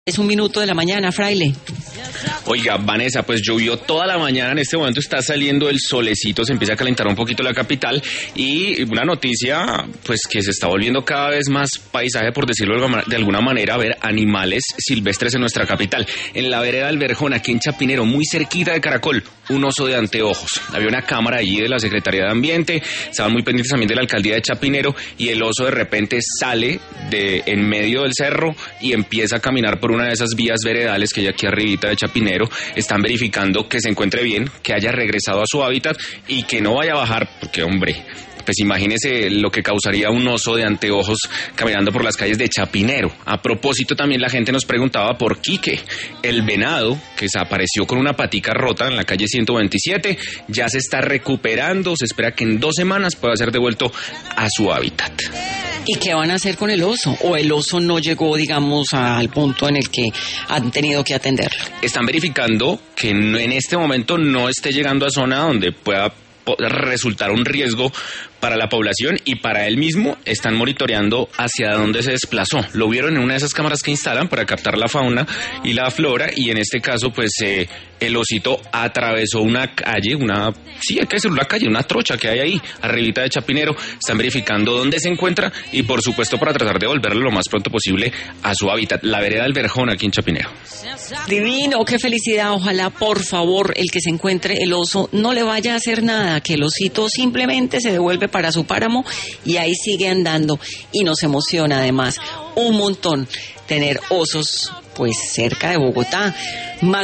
Es 1 minuto de la mañana, Fraile. Oiga, Vanessa, pues llovió toda la mañana, en este momento está saliendo el solecito, se empieza a calentar un poquito la capital y una noticia pues que se está volviendo cada vez más paisaje, por decirlo de alguna manera, ver animales silvestres en nuestra capital. En la vereda del Verjón, aquí en Chapinero, muy cerquita de Caracol, un oso de anteojos. Había una cámara allí de la Secretaría de Ambiente, estaban muy pendientes también de la Alcaldía de Chapinero y el oso de repente sale de en medio del cerro y empieza a caminar por una de esas vías veredales que hay aquí arribita de Chapinero. Están verificando que se encuentre bien, que haya regresado a su hábitat y que no vaya a bajar, porque hombre, pues imagínese lo que causaría un oso de anteojos caminando por las calles de Chapinero. A propósito, también la gente nos preguntaba por Quique, el venado que desapareció con una patica rota en la calle 127, ya se está recuperando, se espera que en 2 semanas pueda ser devuelto a su hábitat. ¿Y qué van a hacer con el oso? ¿O el oso no llegó, digamos, al punto en el que han tenido que atenderlo? Están verificando que en este momento no esté llegando a zona donde pueda resultar un riesgo para la población, y para él mismo están monitoreando hacia dónde se desplazó. Lo vieron en una de esas cámaras que instalan para captar la fauna y la flora, y en este caso pues el osito atravesó una calle, una calle, una trocha que hay ahí arribita de Chapinero. Están verificando dónde se encuentra y por supuesto para tratar de devolverlo lo más pronto posible a su hábitat, la vereda del Verjón aquí en Chapinero. Divino, qué felicidad. Ojalá, por favor, el que se encuentre el oso no le vaya a hacer nada, que el osito simplemente se devuelve para su páramo y ahí sigue andando. Y nos emociona además un montón tener osos pues cerca de Bogotá. Más